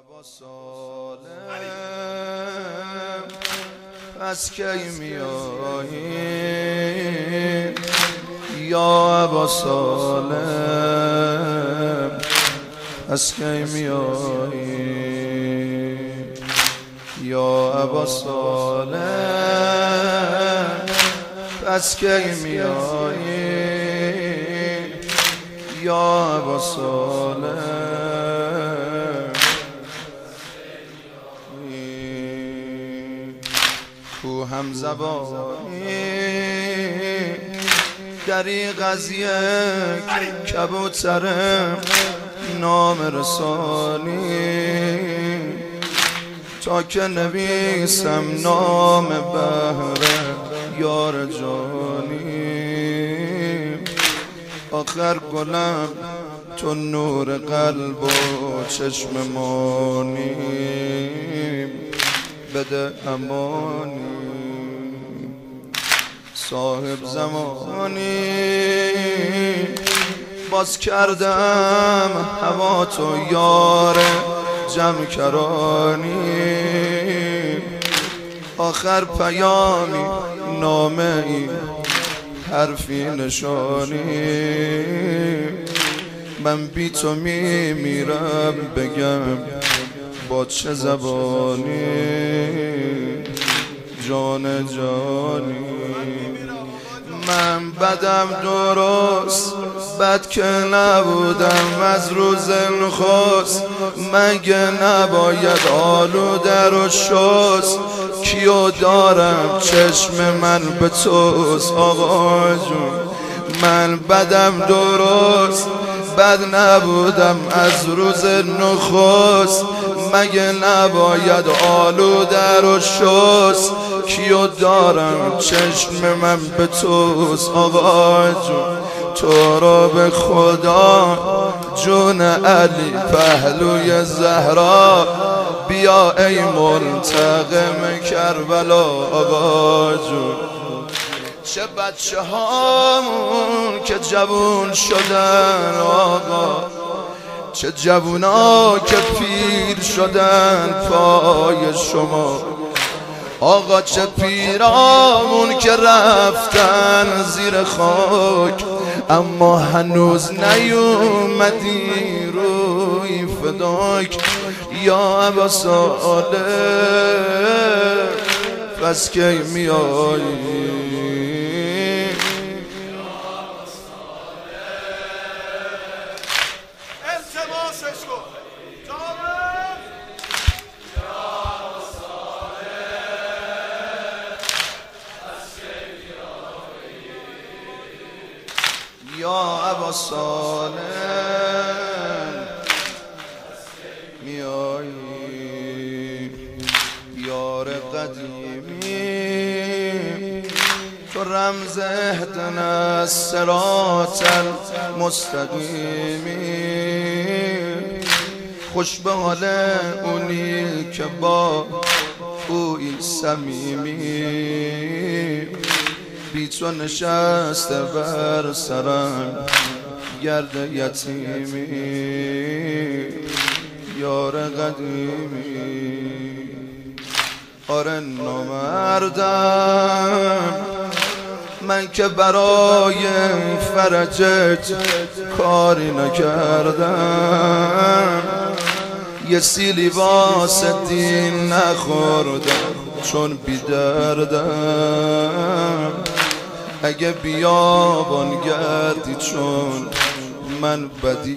ابا سالم پس کی میایی یا ابا سالم پس کی میایی یا ابا سالم پس کی میایی یا ابا سالم کو هم زبانی دریغ از یک کبوترم نام رسانی تا که نویسم نام بهره یار جانی آخر گلم تو نور قلب و چشم مانی بده امانی صاحب زمانی باز کردم هوا تو یار جمع کرانی آخر پیامی نامه ای حرفی نشانی من بی تو میمیرم بگم با چه زبانی جان جانی من بدم درست بد که نبودم از روز نخست مگه نباید آلوده رو شست کیو دارم چشم من به توست آقا جون من بدم درست بد نبودم از روز نخست مگه نباید آلوده رو شست کیو دارم چشم من به توست آقا جون تو رو به خدا جون علی پهلوی زهرا بیا ای منتقم کربلا آقا جون چه بچه هامون که جوون شدن آقا چه جوونا که پیر شدن پای شما آقا چه پیرامون که رفتن زیر خاک اما هنوز نیومدی روی فداک یا ابا سالم پس کی میایی یا ابا سالم میایی یار قدیمی تو رمز اهدنا الصراط المستقیمی خوش به حال اونی که با اوی صمیمی بی تو نشسته بر سرم گرد یتیمی یار قدیمی آره نامردم من که برای فرجت کاری نکردم یه سیلی واسه دین نخوردم چون بی دردم اگه بیابان گردی چون من بدی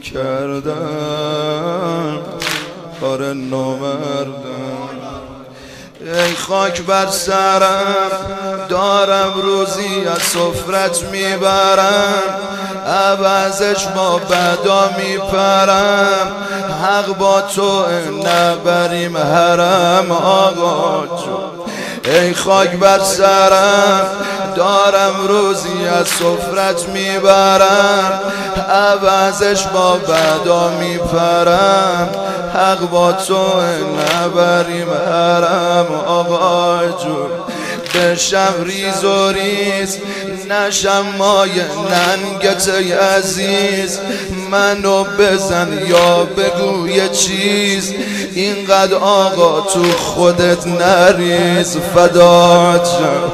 کردم آره نامردم ای خاک بر سرم دارم روزی از سفرت میبرم عوضش با بدا میپرم حق با تو نبریم حرم آقا جون ای خاک بر سرم دارم روزی از سفرت میبرم عوضش با بدا میپرم حق با تو نبریم حرم آقا جون بشم ریز و ریز نشم مای ننگت ای عزیز. منو بزن یا بگو یه چیز، اینقدر آقا تو خودت نریز فدات شم.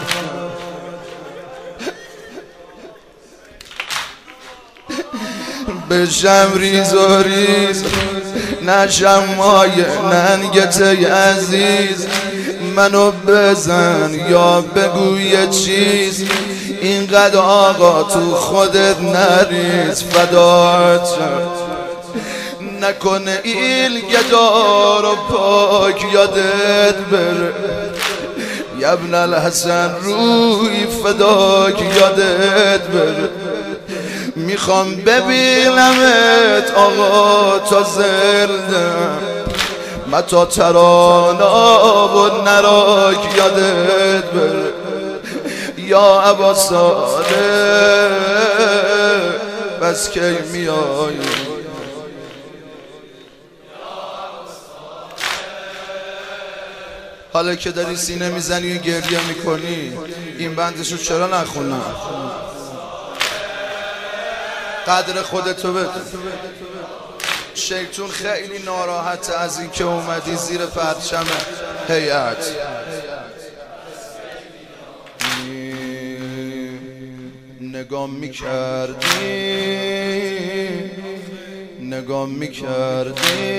بشم ریز و ریز نشم مای ننگت ای عزیز. منو بزن یا بگو یه چیز، اینقدر آقا تو خودت نریز فدات شم. نکنه ایل گدار و پاک یادت بره، یبن الحسن روی فداک یادت بره. میخوام ببینمت آقا تا زردم، متا ترانا و نراک یادت بره. یا ابا صالح بس کی میایی؟ حالا که داری سینه میزنی و گریه میکنی، این بندشو چرا نخونم؟ قدر خودتو بدون. شیطون خیلی ناراحته از این که اومدی زیر پرچم هیئت. نگام میکردی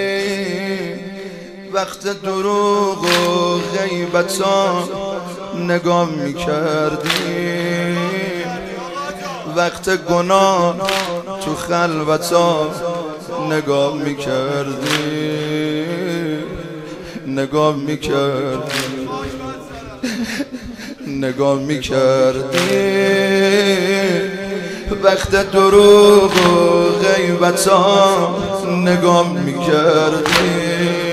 وقت دروغ و غیبتا، نگام میکردی وقت گناه تو خلوتا، نگام میکردی وقت دروغ و غیبتا، نگام میکردی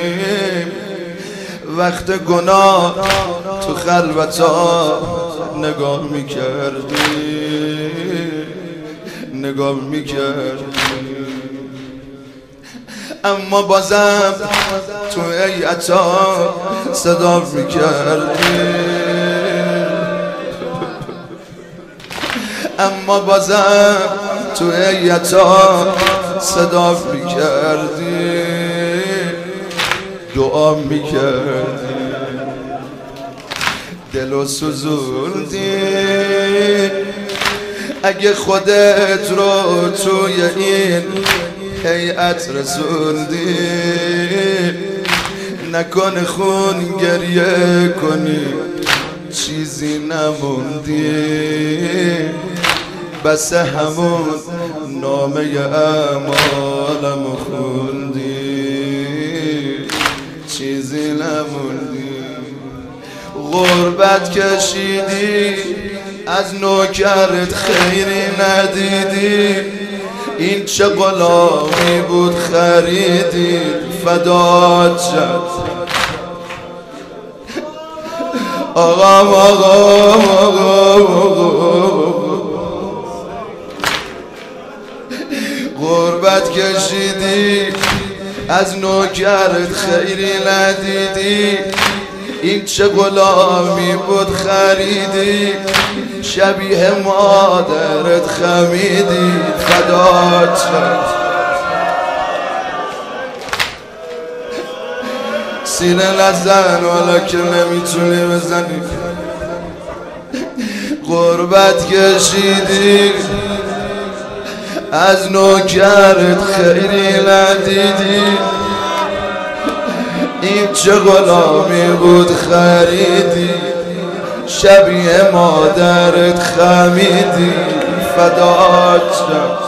وقت گناه تو خلوتا، نگام میکردی. اما بازم تو هیئتا صدا میکردی، اما بازم تو هیئتا صدا میکردی، دعا میکردی، دلو سوزوندی. اگه خودت رو توی این هیئت رسوندی، نکنه خون گریه کنی چیزی نموندی، بس همون نامه اعمالمو خوندی، چیزی نموندی. غربت کشیدی از نوکرت خیری ندیدی، این چه غلامی بود خریدی فدات شد. غربت کشیدی از نوکرت خیری ندیدی، این چه غلامی بود خریدی، شبیه مادرت خمیدی فدات شد. سینه نزن والا که نمیتونی بزنی. غربت کشیدی از نوکرت خیری ندیدی، این چه غلامی بود خریدی، شبیه مادرت خمیدی فدات شد.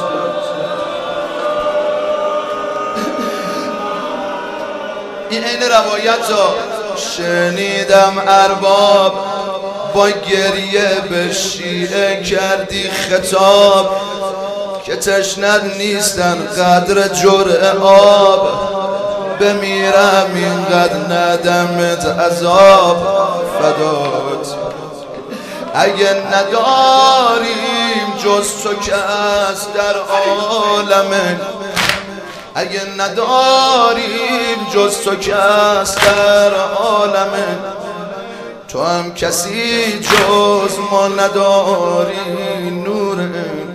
این عین روایت ها شنیدم ارباب با گریه به شیعه کردی خطاب، که تشنه نیستن قدر جرعه آب، بمیرم اینقدر ندمت عذاب فدات. اگه نداریم جز تو کس در عالمه، اگه نداریم جز تو کس در عالمه، تو هم کسی جز ما نداری نور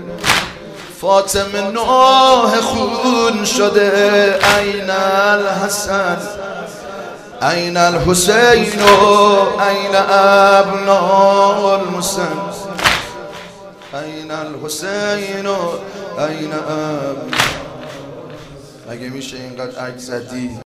فاطمه نوح خون شده این الحسن این الحسین و این ابناء المسن این الحسین و این ابناء. اگه میشه اینقدر عکس زدی